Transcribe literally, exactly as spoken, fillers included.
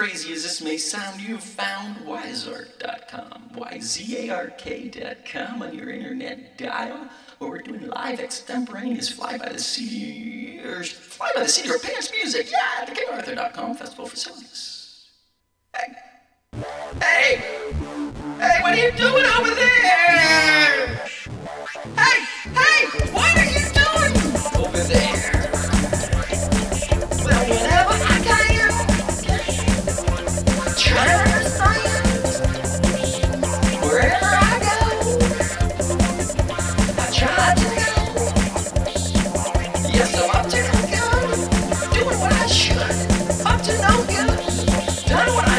crazy as this may sound, you've found Wyzark dot com, Y Z A R K dot com on your internet dial, where we're doing live extemporaneous fly-by-the-seat or fly-by-the-seat-of-your-pants music, yeah, at the King Arthur dot com festival facilities. Hey, hey, hey, what are you doing over there? Hey, hey, what are you doing over there? Well, whenever I can, trying to science, wherever I go, I try to go. Yes, I'm up to no good, doing what I should, up to no good, done what I